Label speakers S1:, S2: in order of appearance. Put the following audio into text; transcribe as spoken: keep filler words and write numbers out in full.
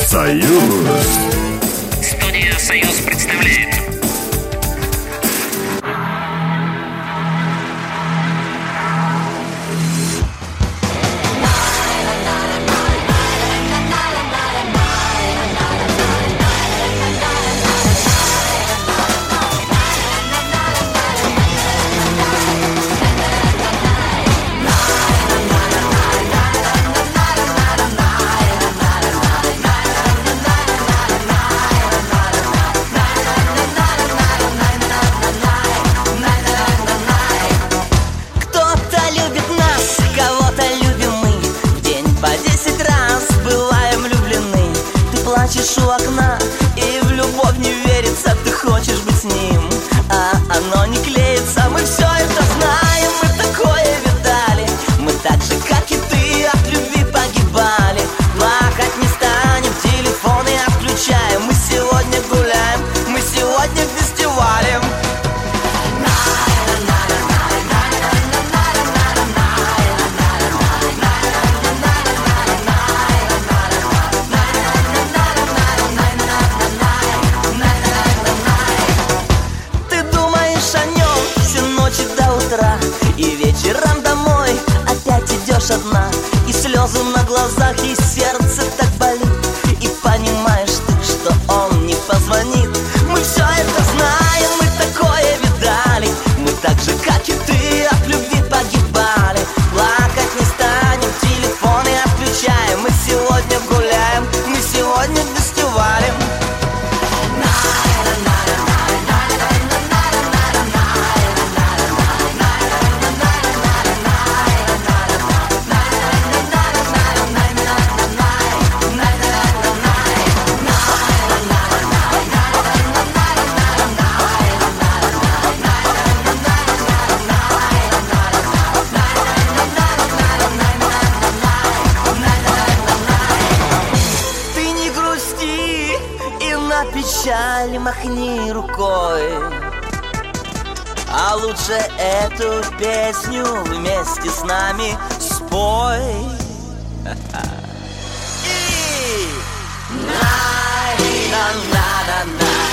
S1: Союз.
S2: Студия «Союз» представляет.
S3: Плачешь у окна, и в любовь не верится. Ты хочешь быть с ним, а оно не клеится. Мы все это знаем, мы такое видали. Мы так же, как и ты, от любви погибали. Плакать не станем, телефоны отключаем. Мы сегодня гуляем, мы сегодня фестивалем. И вечером домой опять идешь одна, и слезы на глазах, и сердце так болит. И понимаешь ты, что он не позвонит. Мы все это знаем, мы такое видали. Мы так же, как и ты, от любви погибали. Плакать не станем, телефоны отключаем. Мы сегодня гуляем, мы сегодня фестивалем. На печаль махни рукой, а лучше эту песню вместе с нами спой. И на-на-на-на-на.